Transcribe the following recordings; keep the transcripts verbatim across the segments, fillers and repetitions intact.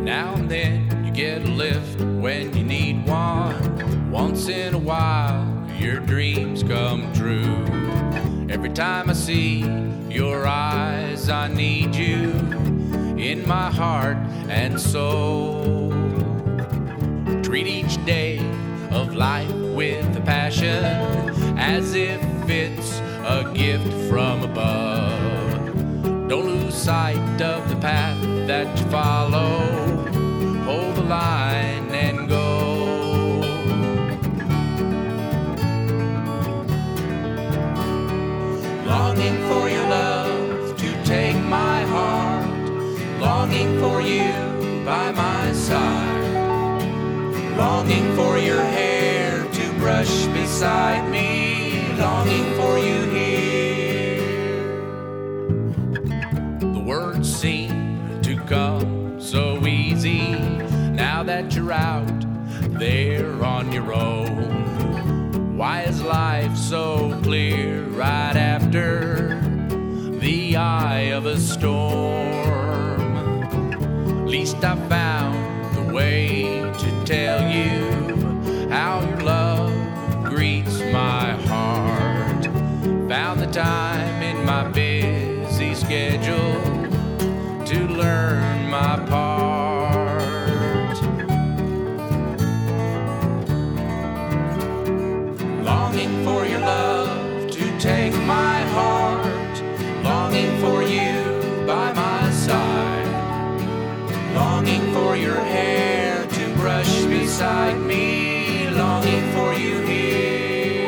now and then you get a lift when you need one. Once in a while your dreams come true. Every time I see your eyes, I need you in my heart and soul. Treat each day of life with a passion, as if it's a gift from above. Don't lose sight of the path that you follow. Hold the line and go. Longing for your love to take my heart, longing for you by my side, longing for your hair to brush beside me, longing for you here. The words seem to come so easy now that you're out there on your own. Why is life so clear right after the eye of a storm? At least I found the way to tell you how your love greets my heart. Found the time in my busy schedule to learn my part. Longing for your love to take my heart, longing for you by my side, longing for your hair to brush beside me, longing for you here.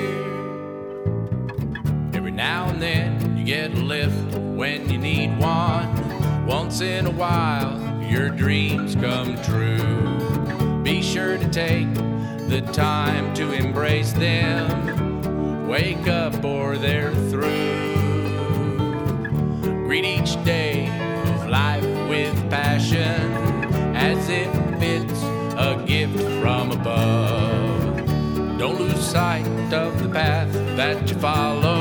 Every now and then you get a lift when you need one. Once in a while your dreams come true. Be sure to take the time to embrace them. Wake up or they're through. Greet each day of life with passion, as if it's a gift from above. Don't lose sight of the path that you follow.